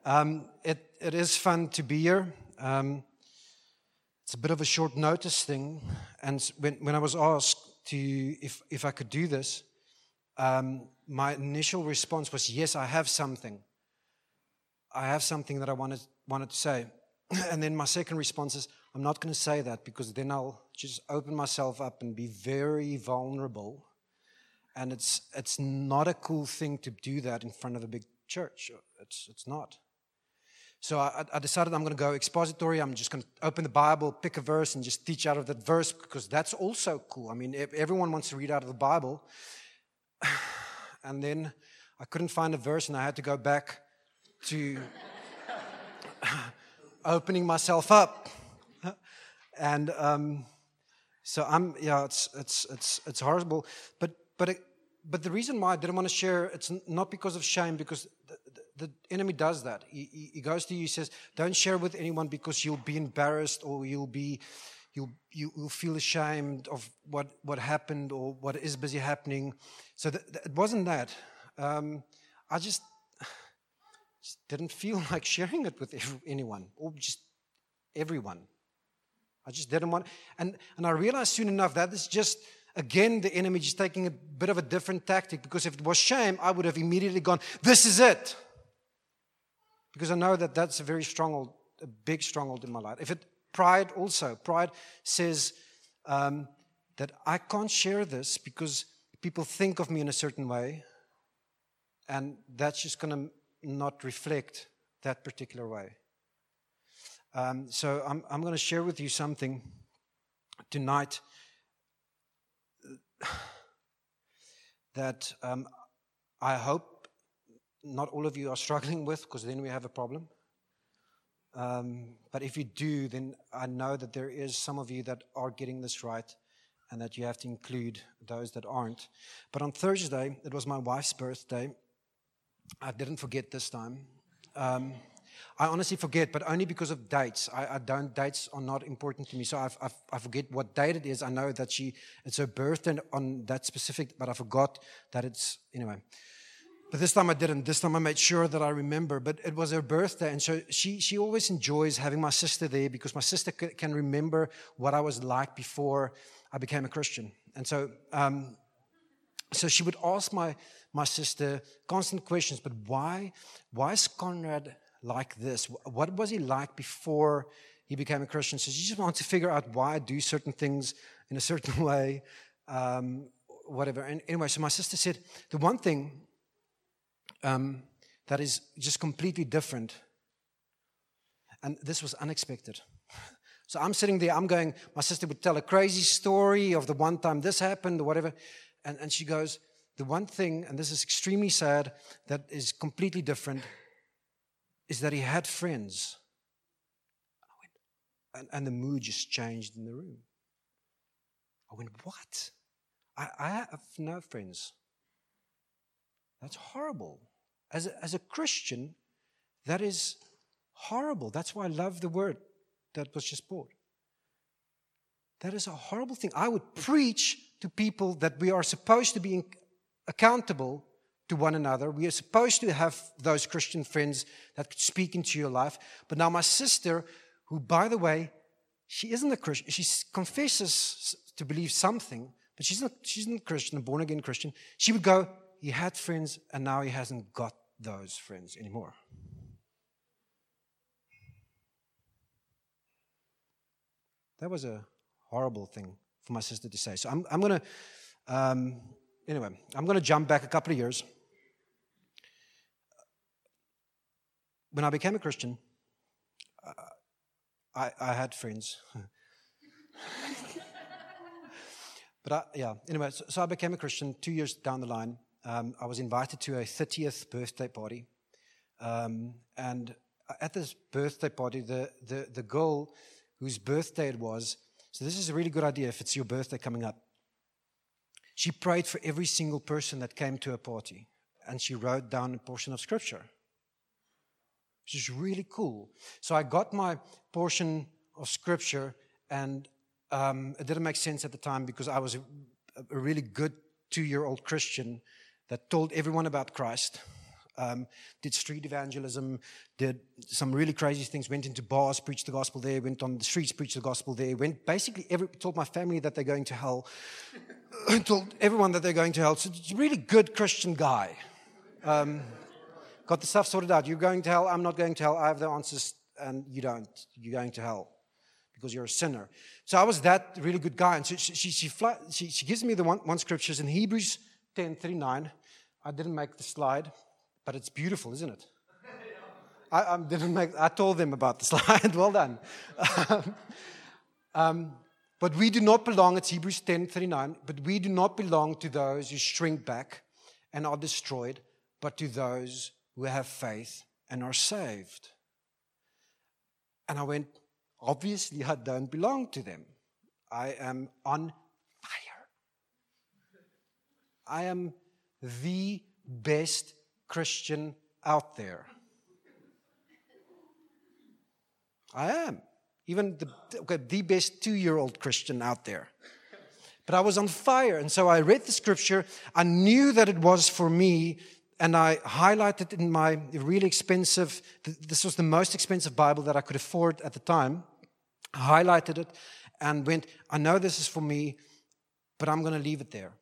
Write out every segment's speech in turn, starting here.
It is fun to be here. It's a bit of a short notice thing, and when I was asked if I could do this, my initial response was yes, I have something. I have something that I wanted to say, and then my second response is I'm not going to say that because then I'll just open myself up and be very vulnerable, and it's not a cool thing to do that in front of a big church. It's not. So I decided I'm going to go expository. I'm just going to open the Bible, pick a verse, and just teach out of that verse because that's also cool. I mean, everyone wants to read out of the Bible. And then I couldn't find a verse, and I had to go back to opening myself up. And so it's horrible. But the reason why I didn't want to share, it's not because of shame, because the enemy does that. He goes to you, he says, don't share with anyone because you'll be embarrassed or you'll feel ashamed of what happened or what is busy happening. So it wasn't that. I just didn't feel like sharing it with anyone or just everyone. I just didn't want, and I realized soon enough that is just, again, the enemy just taking a bit of a different tactic, because if it was shame, I would have immediately gone, this is it. Because I know that that's a very stronghold, a big stronghold in my life. Pride says that I can't share this because people think of me in a certain way, and that's just going to not reflect that particular way. So I'm going to share with you something tonight that I hope not all of you are struggling with, because then we have a problem. But if you do, then I know that there is some of you that are getting this right, and that you have to include those that aren't. But on Thursday, it was my wife's birthday. I didn't forget this time. I honestly forget, but only because of dates. Dates are not important to me, so I forget what date it is. I know that it's her birthday on that specific, but I forgot that anyway. But this time I didn't. This time I made sure that I remember. But it was her birthday, and so she always enjoys having my sister there, because my sister can remember what I was like before I became a Christian. And so she would ask my sister constant questions. But why is Conrad like this? What was he like before he became a Christian? So she just wanted to figure out why I do certain things in a certain way, whatever. And anyway, so my sister said, the one thing that is just completely different, and this was unexpected. So I'm sitting there, I'm going, my sister would tell a crazy story of the one time this happened or whatever, and she goes, the one thing, and this is extremely sad, that is completely different, is that he had friends. And the mood just changed in the room. I went, what? I have no friends. That's horrible. As a Christian, that is horrible. That's why I love the word that was just brought. That is a horrible thing. I would preach to people that we are supposed to be accountable to one another. We are supposed to have those Christian friends that could speak into your life. But now my sister, who, by the way, she isn't a Christian. She confesses to believe something, but she's not a Christian, a born-again Christian. She would go, he had friends, and now he hasn't got those friends anymore. That was a horrible thing for my sister to say. So I'm going to, anyway, I'm going to jump back a couple of years. When I became a Christian, I had friends. Anyway, so I became a Christian 2 years down the line. I was invited to a 30th birthday party. And at this birthday party, the girl whose birthday it was, so this is a really good idea if it's your birthday coming up. She prayed for every single person that came to a party, and she wrote down a portion of Scripture, which is really cool. So I got my portion of Scripture, and it didn't make sense at the time because I was a really good 2-year-old Christian that told everyone about Christ. Did street evangelism, did some really crazy things, went into bars, preached the gospel there, went on the streets, preached the gospel there, told my family that they're going to hell, told everyone that they're going to hell. So it's a really good Christian guy. Got the stuff sorted out. You're going to hell, I'm not going to hell, I have the answers, and you don't. You're going to hell because you're a sinner. So I was that really good guy. And so she gives me the one scriptures in Hebrews 10:39. I didn't make the slide. But it's beautiful, isn't it? I told them about the slide. Well done. But we do not belong, it's Hebrews 10:39, but we do not belong to those who shrink back and are destroyed, but to those who have faith and are saved. And I went, obviously I don't belong to them. I am on fire. I am the best Christian out there. I am. Even the best 2-year-old Christian out there. But I was on fire. And so I read the scripture. I knew that it was for me. And I highlighted in my really expensive, this was the most expensive Bible that I could afford at the time. I highlighted it and went, I know this is for me, but I'm going to leave it there.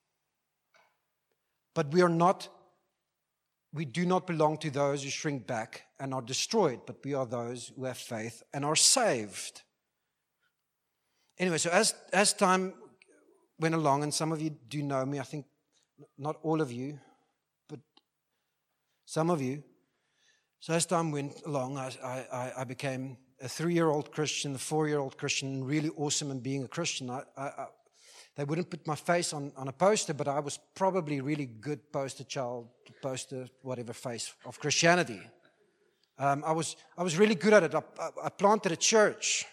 But we do not belong to those who shrink back and are destroyed, but we are those who have faith and are saved. Anyway, so as time went along, and some of you do know me, I think not all of you, but some of you. So as time went along, I became a 3-year-old Christian, a 4-year-old Christian, really awesome in being a Christian. They wouldn't put my face on a poster, but I was probably a really good poster child, poster, whatever face of Christianity. I was really good at it. I planted a church.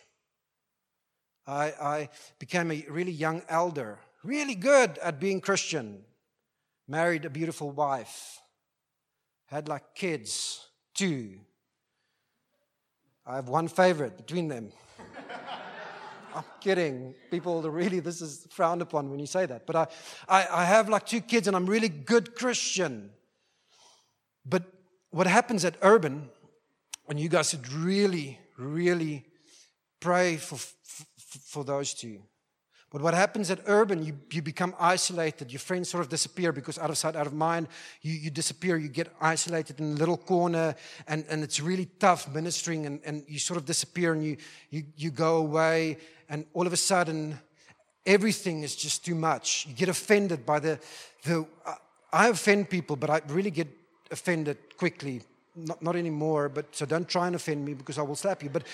I became a really young elder, really good at being Christian. Married a beautiful wife. Had like kids, 2. I have one favorite between them. I'm kidding. People, this is frowned upon when you say that. But I have like 2 kids and I'm really good Christian. But what happens at Urban, and you guys should really, really pray for those 2. But what happens at Urban, you become isolated. Your friends sort of disappear because out of sight, out of mind, you disappear. You get isolated in a little corner, and it's really tough ministering, and you sort of disappear, and you go away, and all of a sudden, everything is just too much. You get offended by I offend people, but I really get offended quickly. Not anymore, but so don't try and offend me because I will slap you. But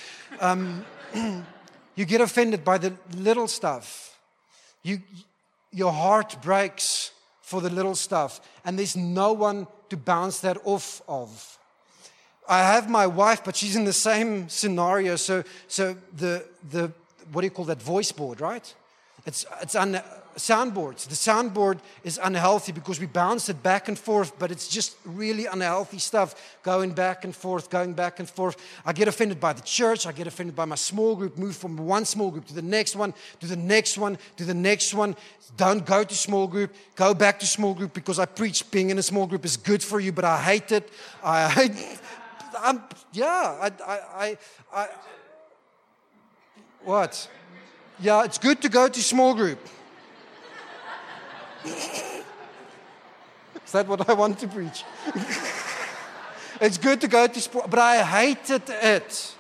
you get offended by the little stuff. Your heart breaks for the little stuff, and there's no one to bounce that off of. I have my wife, but she's in the same scenario. So the what do you call that, voice board, right? It's on soundboards. The soundboard is unhealthy because we bounce it back and forth, but it's just really unhealthy stuff going back and forth, going back and forth. I get offended by the church. I get offended by my small group. Move from one small group to the next one, to the next one, to the next one. Don't go to small group. Go back to small group because I preach being in a small group is good for you, but I hate it. What? Yeah, it's good to go to small group. Is that what I want to preach? It's good to go to sport, but I hated it.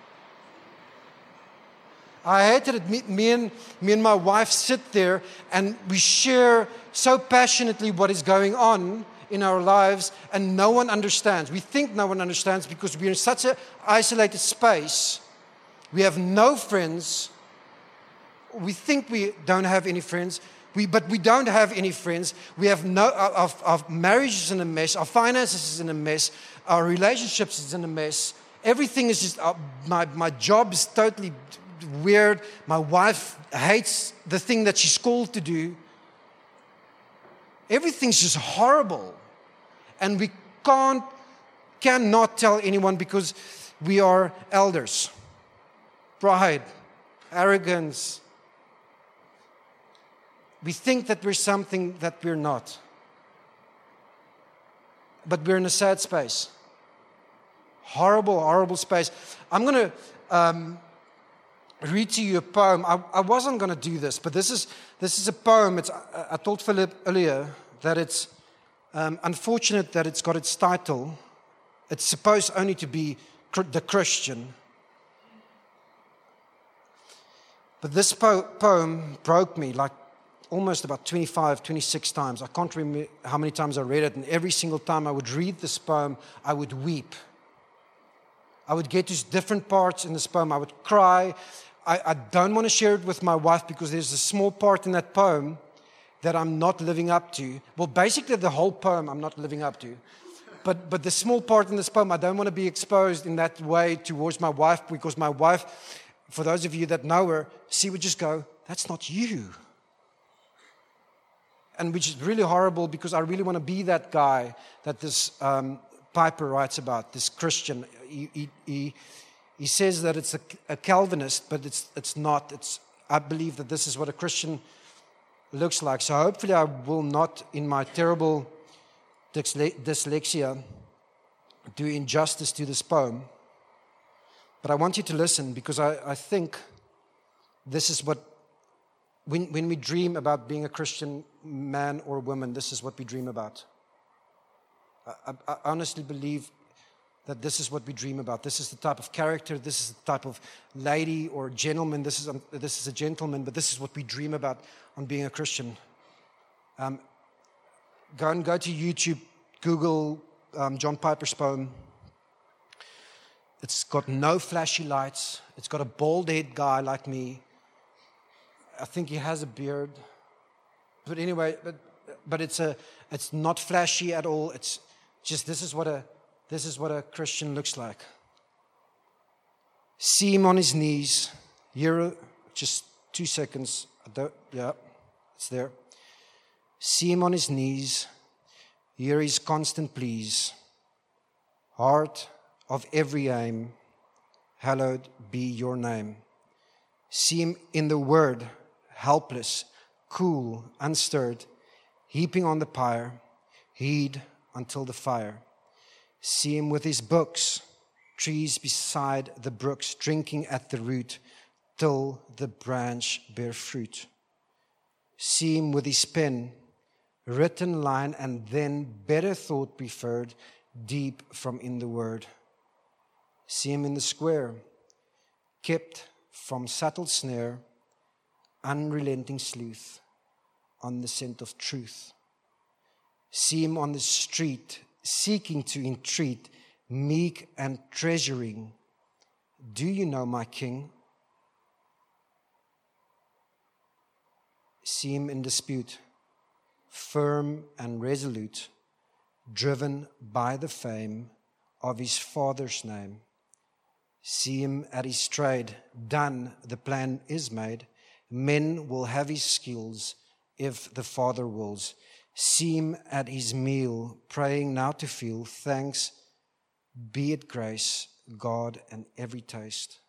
I hated it. Me and my wife sit there and we share so passionately what is going on in our lives, and no one understands. We think no one understands because we're in such an isolated space. We have no friends. We think we don't have any friends, but we don't have any friends. We have our marriage is in a mess, our finances is in a mess, our relationships is in a mess. Everything is just, my job is totally weird. My wife hates the thing that she's called to do. Everything's just horrible. And we cannot tell anyone because we are elders. Pride, arrogance. We think that we're something that we're not. but we're in a sad space. Horrible, horrible space. I'm going to read to you a poem. I wasn't going to do this, but this is a poem. I told Philip earlier that it's unfortunate that it's got its title. It's supposed only to be the Christian. But this poem broke me like almost about 25, 26 times. I can't remember how many times I read it, and every single time I would read this poem, I would weep. I would get to different parts in this poem. I would cry. I don't want to share it with my wife because there's a small part in that poem that I'm not living up to. Well, basically the whole poem I'm not living up to. But the small part in this poem, I don't want to be exposed in that way towards my wife, because my wife, for those of you that know her, she would just go, "That's not you." And which is really horrible, because I really want to be that guy that this Piper writes about, this Christian. He says that it's a Calvinist, but it's not. I believe that this is what a Christian looks like. So hopefully I will not, in my terrible dyslexia, do injustice to this poem. But I want you to listen, because I think this is what, when we dream about being a Christian man or woman, this is what we dream about. I honestly believe that this is what we dream about. This is the type of character, this is the type of lady or gentleman, this is a gentleman, but this is what we dream about on being a Christian. Go to YouTube, Google John Piper's poem. It's got no flashy lights. It's got a bald-head guy like me. I think he has a beard. But anyway, but it's not flashy at all. It's just this is what a Christian looks like. See him on his knees. Here, just 2 seconds. It's there. See him on his knees. Hear his constant pleas. Heart of every aim, hallowed be your name. See him in the word, helpless, cool, unstirred, heaping on the pyre, heed until the fire. See him with his books, trees beside the brooks, drinking at the root, till the branch bear fruit. See him with his pen, written line, and then better thought preferred, deep from in the word. See him in the square, kept from subtle snare, unrelenting sleuth, on the scent of truth. See him on the street, seeking to entreat, meek and treasuring. Do you know my King? See him in dispute, firm and resolute, driven by the fame of his Father's name. See him at his trade, done, the plan is made. Men will have his skills if the Father wills. See him at his meal, praying now to feel thanks, be it grace, God, and every taste.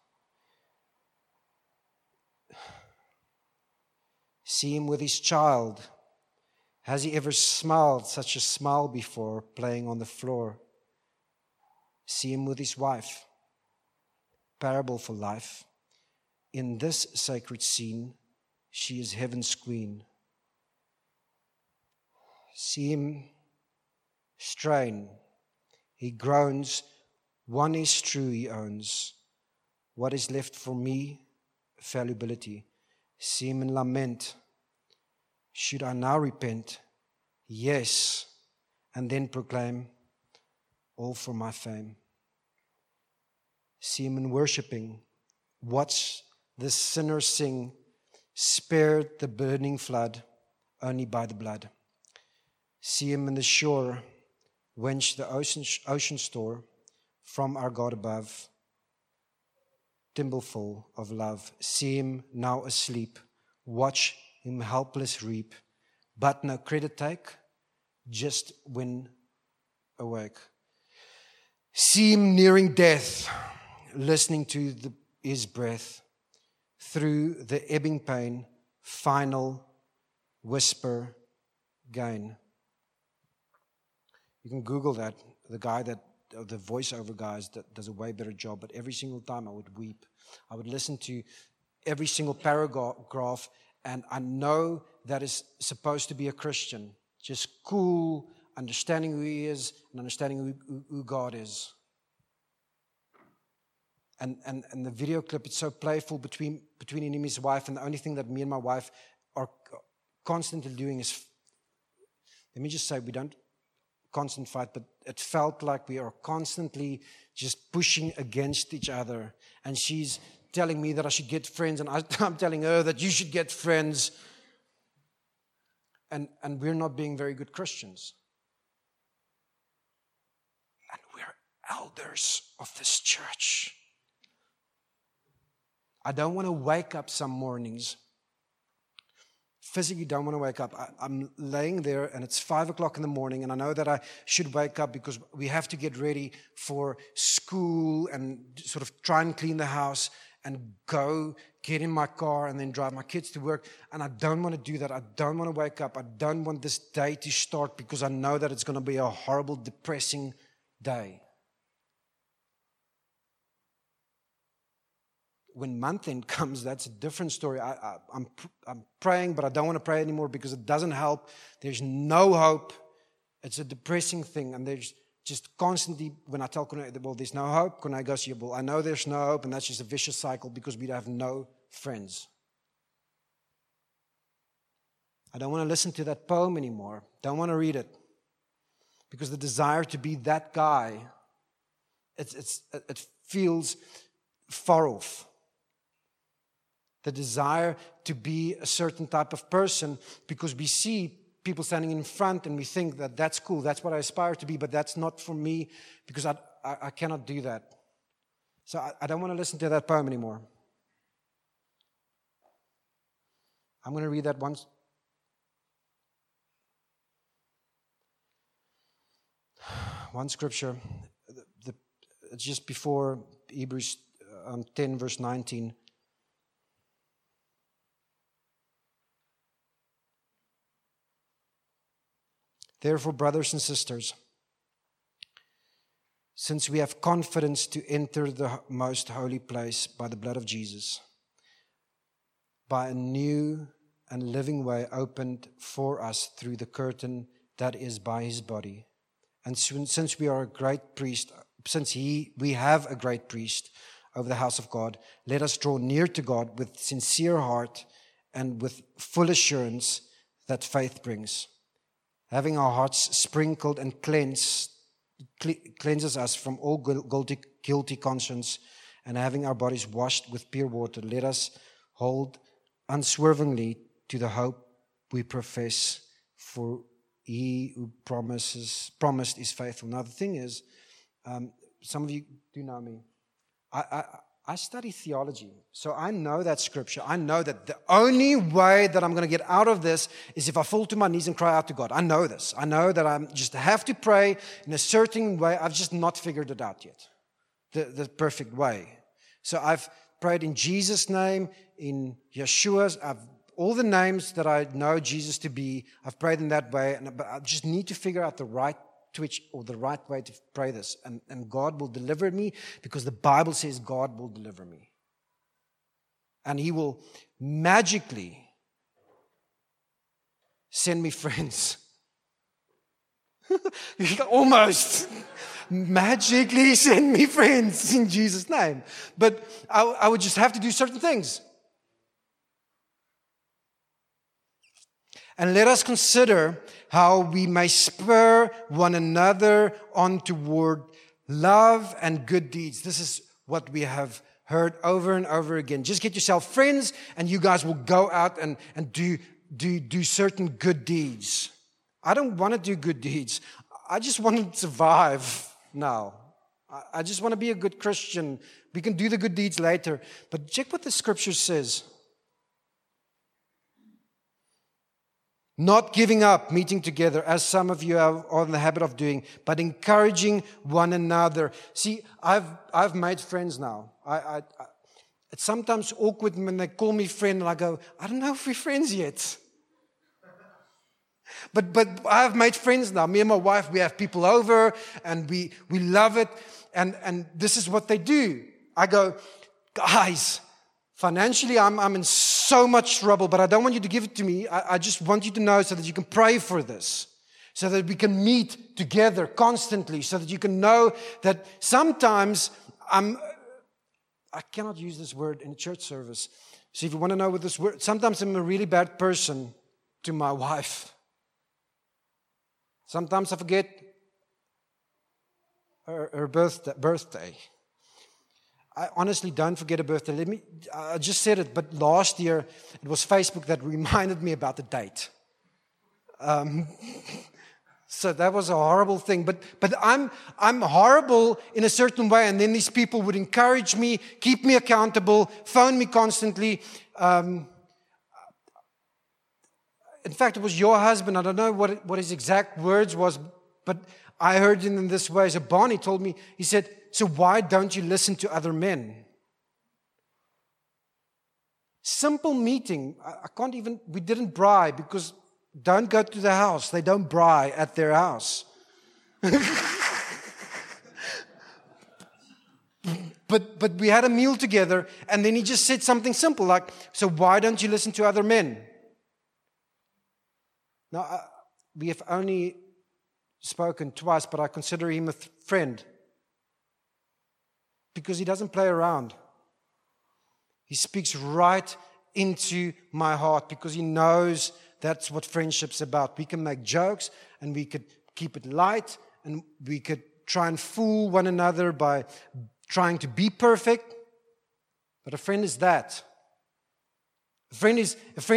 See him with his child. Has he ever smiled such a smile before, playing on the floor? See him with his wife. Parable for life. In this sacred scene, she is heaven's queen. See him strain. He groans. One is true, he owns. What is left for me? Fallibility. See him in lament. Should I now repent? Yes. And then proclaim, all for my fame. See him in worshiping. Watch the sinner sing, spared the burning flood, only by the blood. See him in the shore, wench the ocean store, from our God above, thimbleful of love. See him now asleep, watch him helpless reap, but no credit take, just when awake. See him nearing death, listening to his breath, through the ebbing pain, final whisper gain. You can Google that. The guy the voiceover guys that does a way better job. But every single time I would weep. I would listen to every single paragraph, and I know that is supposed to be a Christian. Just cool, understanding who he is, and understanding who God is. And the video clip, it's so playful between him and his wife, and the only thing that me and my wife are constantly doing is, let me just say, we don't constant fight, but it felt like we are constantly just pushing against each other. And she's telling me that I should get friends, and I'm telling her that you should get friends. And we're not being very good Christians. And we're elders of this church. I don't want to wake up some mornings. Physically don't want to wake up. I'm laying there and it's 5 o'clock in the morning, and I know that I should wake up because we have to get ready for school and sort of try and clean the house and go get in my car and then drive my kids to work. And I don't want to do that. I don't want to wake up. I don't want this day to start because I know that it's going to be a horrible, depressing day. When month end comes, that's a different story. I'm praying, but I don't want to pray anymore because it doesn't help. There's no hope. It's a depressing thing. And there's just constantly, when I tell Cornelia, well, there's no hope, Cornelia goes, yeah, well, I know there's no hope, and that's just a vicious cycle because we have no friends. I don't want to listen to that poem anymore. Don't want to read it. Because the desire to be that guy, it feels far off. The desire to be a certain type of person, because we see people standing in front and we think that that's cool, that's what I aspire to be, but that's not for me because I cannot do that. So I don't want to listen to that poem anymore. I'm going to read that once. One scripture, it's just before Hebrews 10 verse 19. Therefore, brothers and sisters, since we have confidence to enter the most holy place by the blood of Jesus, by a new and living way opened for us through the curtain that is by his body, and since we are a great priest, we have a great priest over the house of God, let us draw near to God with sincere heart and with full assurance that faith brings. Having our hearts sprinkled and cleanses us from all guilty conscience, and having our bodies washed with pure water, let us hold unswervingly to the hope we profess, for he who promised is faithful. Now the thing is, some of you do know me. I study theology, so I know that scripture. I know that the only way that I'm going to get out of this is if I fall to my knees and cry out to God. I know this. I know that I just have to pray in a certain way. I've just not figured it out yet, the perfect way. So I've prayed in Jesus' name, in Yeshua's, all the names that I know Jesus to be, I've prayed in that way, but I just need to figure out the right twitch or the right way to pray this, and God will deliver me, because the Bible says God will deliver me, and he will magically send me friends. Almost magically send me friends in Jesus' name, but I would just have to do certain things. And let us consider how we may spur one another on toward love and good deeds. This is what we have heard over and over again. Just get yourself friends, and you guys will go out and do certain good deeds. I don't want to do good deeds. I just want to survive now. I just want to be a good Christian. We can do the good deeds later. But check what the scripture says. Not giving up meeting together, as some of you are in the habit of doing, but encouraging one another. See, I've made friends now. It's sometimes awkward when they call me friend, and I go, I don't know if we're friends yet. But I've made friends now. Me and my wife, we have people over and we love it. And this is what they do. I go, guys, financially I'm in so much trouble, but I don't want you to give it to me. I just want you to know so that you can pray for this. So that we can meet together constantly. So that you can know that sometimes I cannot use this word in a church service. So if you want to know what this word, sometimes I'm a really bad person to my wife. Sometimes I forget her birthday. I honestly don't forget a birthday. I just said it, but last year it was Facebook that reminded me about the date. So that was a horrible thing. But I'm horrible in a certain way, and then these people would encourage me, keep me accountable, phone me constantly. In fact, it was your husband. I don't know what his exact words was, but I heard him in this way. So Barney told me, he said, so why don't you listen to other men? Simple meeting. We didn't braai because don't go to the house. They don't braai at their house. But we had a meal together, and then he just said something simple like, so why don't you listen to other men? Now, we have only spoken twice, but I consider him a friend. Because he doesn't play around. He speaks right into my heart because he knows that's what friendship's about. We can make jokes and we could keep it light and we could try and fool one another by trying to be perfect. But a friend is that. A friend is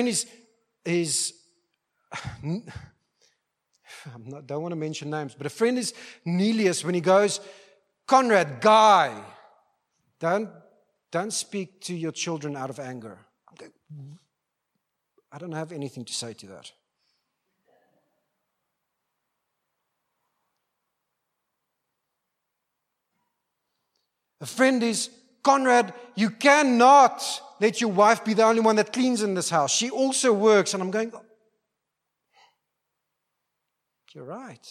don't want to mention names, but a friend is Nelius when he goes, Conrad, Guy, don't speak to your children out of anger. I don't have anything to say to that. A friend is, Conrad, you cannot let your wife be the only one that cleans in this house. She also works. And I'm going, you're right.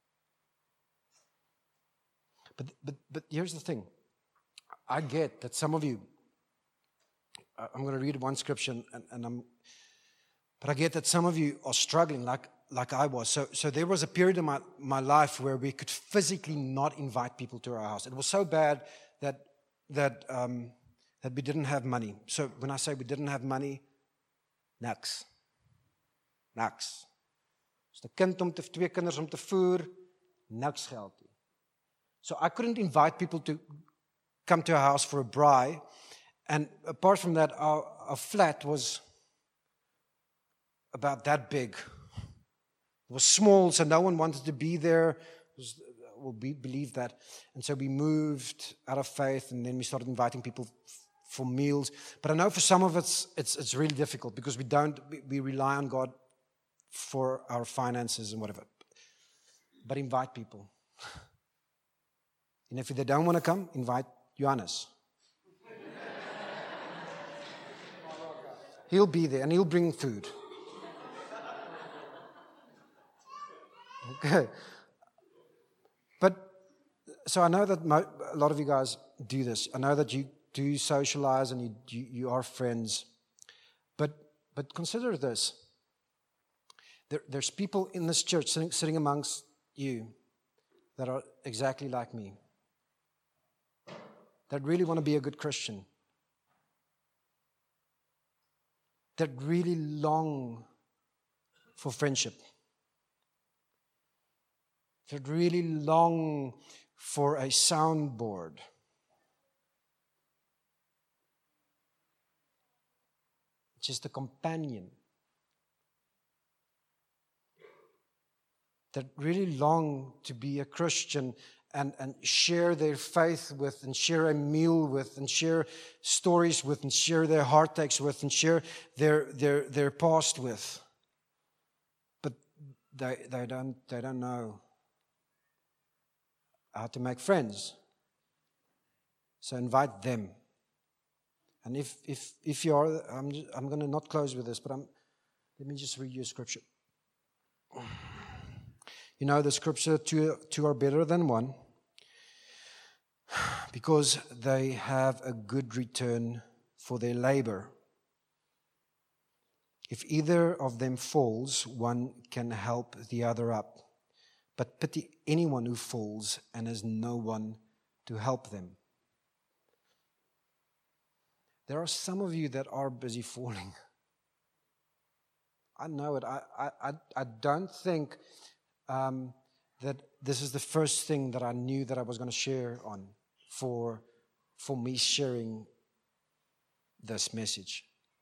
But here's the thing. I get that some of you, I'm going to read one scripture, but I get that some of you are struggling like I was. So there was a period in my life where we could physically not invite people to our house. It was so bad that we didn't have money. So when I say we didn't have money, niks. Dus 'n kind om 2 kinders om te voer, niks geld nie. So I couldn't invite people to come to our house for a braai. And apart from that, our flat was about that big. It was small, so no one wanted to be there. Believe that. And so we moved out of faith, and then we started inviting people for meals. But I know for some of us, it's really difficult because we rely on God for our finances and whatever. But invite people. And if they don't want to come, invite Johannes. He'll be there and he'll bring food. Okay. But, so I know that a lot of you guys do this. I know that you do socialize and you are friends. But consider this. There's people in this church sitting amongst you that are exactly like me. That really want to be a good Christian. That really long for friendship. That really long for a soundboard. Just a companion. That really long to be a Christian and share their faith with, and share a meal with, and share stories with, and share their heartaches with, and share their past with. But they don't know how to make friends. So invite them. And if you are, I'm going to not close with this, but let me just read you a scripture. You know, the scripture, two are better than one, because they have a good return for their labor. If either of them falls, one can help the other up. But pity anyone who falls and has no one to help them. There are some of you that are busy falling. I know it. I don't think that this is the first thing that I knew that I was going to share on for me sharing this message.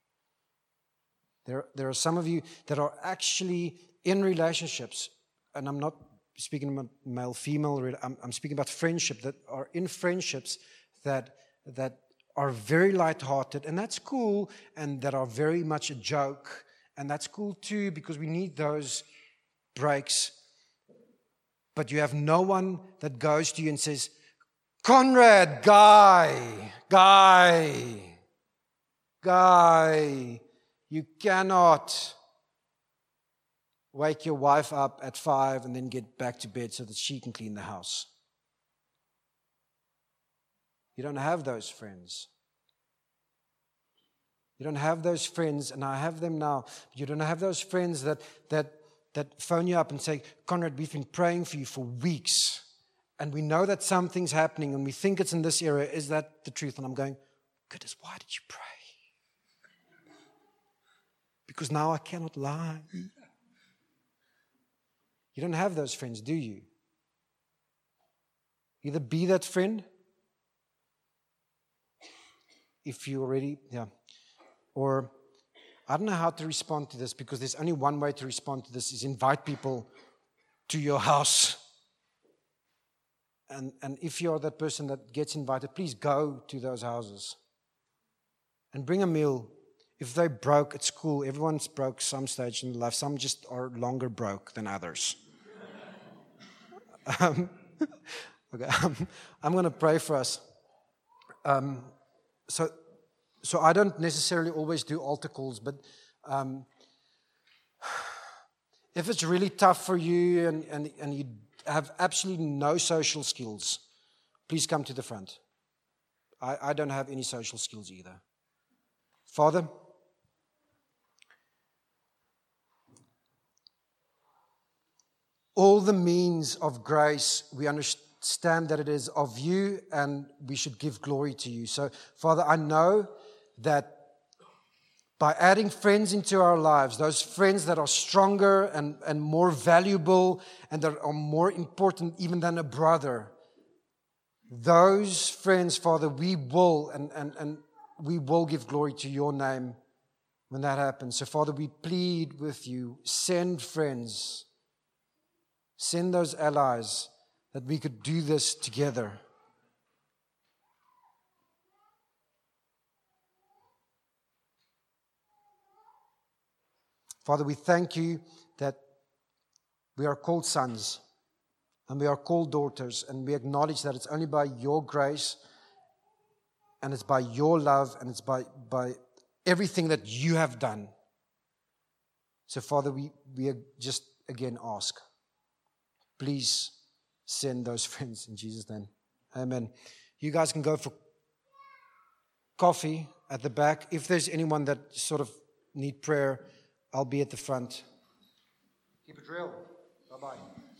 There are some of you that are actually in relationships, and I'm not speaking about male, female, I'm speaking about friendship, that are in friendships that are very lighthearted, and that's cool, and that are very much a joke, and that's cool too, because we need those breaks. But you have no one that goes to you and says, Conrad, guy, you cannot wake your wife up at 5 and then get back to bed so that she can clean the house. You don't have those friends. You don't have those friends, and I have them now. You don't have those friends that phone you up and say, Conrad, we've been praying for you for weeks, and we know that something's happening, and we think it's in this area. Is that the truth? And I'm going, goodness, why did you pray? Because now I cannot lie. You don't have those friends, do you? Either be that friend, if you already, or I don't know how to respond to this, because there's only one way to respond to this, is invite people to your house. And if you're that person that gets invited, please go to those houses and bring a meal. If they're broke, it's cool. Everyone's broke some stage in life. Some just are longer broke than others. Okay, I'm going to pray for us. So I don't necessarily always do altar calls, but if it's really tough for you and you have absolutely no social skills, please come to the front. I don't have any social skills either. Father, all the means of grace, we understand that it is of you, and we should give glory to you. So, Father, I know that by adding friends into our lives, those friends that are stronger and more valuable and that are more important even than a brother, those friends, Father, we will and we will give glory to your name when that happens. So, Father, we plead with you, send friends, send those allies that we could do this together. Father, we thank you that we are called sons and we are called daughters, and we acknowledge that it's only by your grace and it's by your love and it's by everything that you have done. So, Father, we just again ask, please send those friends in Jesus' name. Amen. You guys can go for coffee at the back. If there's anyone that sort of need prayer, I'll be at the front. Keep it real. Bye-bye.